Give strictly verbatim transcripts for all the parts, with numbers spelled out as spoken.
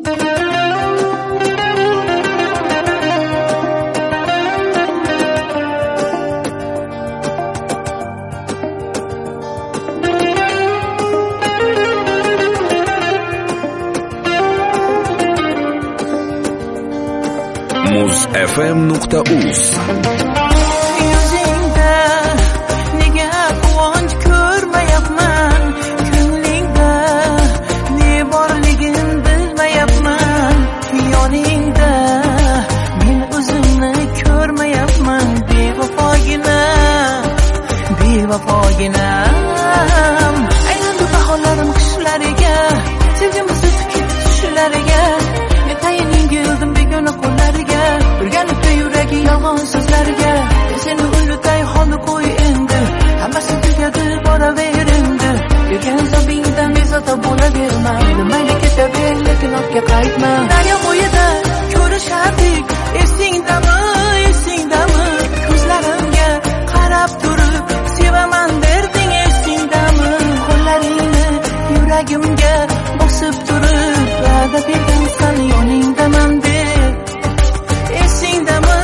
muz f m nuqta uz Yuzingda nega quvonch ko'rmayapman, ko'nglingda ne borligin bilmayapman, yoningda men o'zimni ko'rmayapman, bevafogina bevafoginam. Aylandi bahorlarim qishlariga, sevgimiz o'tib ketdi tushlariga, metayin yengildim begona qo'llariga, urganibdi yuragi yolg'on so'zlarga. Seni o'lutay holni qo'y endi, hammasi tugadi boraver endi. Yurgan zobingdan bezovta bo'laverma, mayli ketaver lekin ortga qaytma. Daryo bo'yida ko'rishardik, esingdami esingdami, ko'zlarimga qarab turib sevaman derding, esingdami? Qo'llaringni yuragimga bosib turib va'da bergansan yoningdaman deb, esingdami?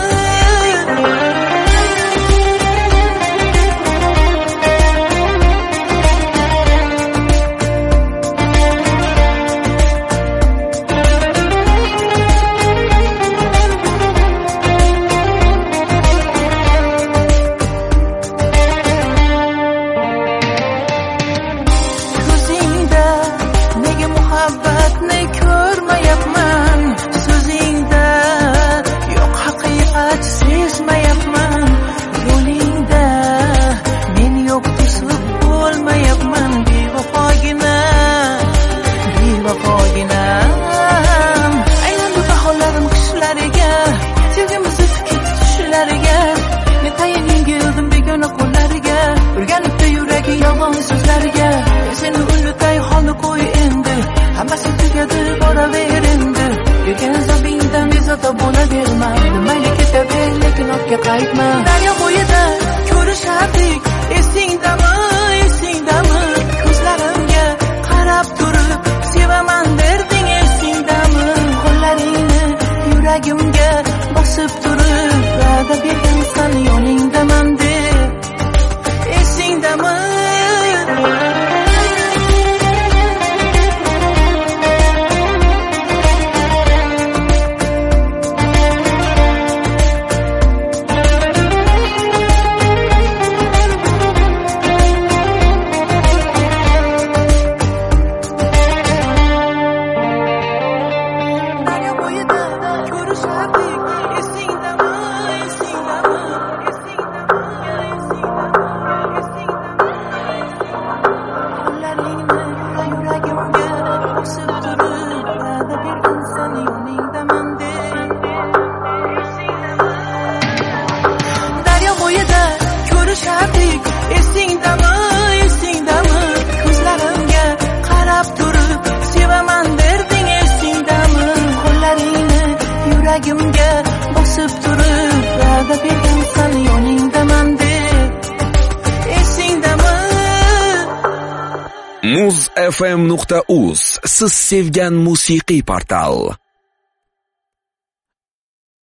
Ko'zingda nega muhabbatni ko'rmayapman, so'zingda yo'q haqiqat sezmayapman, yo'lingda men yo'q to'sib bo'lmayapman, bevafogina bevafoginam. Aylandi bahorlarim qishlariga, sevgimiz o'tib ketdi tushlariga, metayin yengildim begona qo'llariga, urganibdi yuragi yolg'on so'zlariga. Seni o'lutay holni qo'y endi, hammasi tugadi boraver endi. Yurgan zobingdan bezovta bo'laverma, mayli ketaver lekin ortga qaytma. Daryo bo'yida ko'rishardik, esingdami esingdami, ko'zlarimga qarab turib sevaman derding, esingdami? Qo'llaringni yuragimga bosib turib va'da bergansan yoningdaman deb, esingdami? Daryo bo'yida ko'rishardik, esingdami esingdami, qo'llaringni yuragimga bosib turib va'da bergansan yoningdaman deb, daryo bo'yida ko'rishardik, esingdami esingdami, ko'zlarimga qarab turib sevaman derding, esingdami? Qo'llaringni yuragimga bosib turib va'da bergansan yoningdaman deb, esingdami? muz f m nuqta uz siz sevgan musiqiy portal.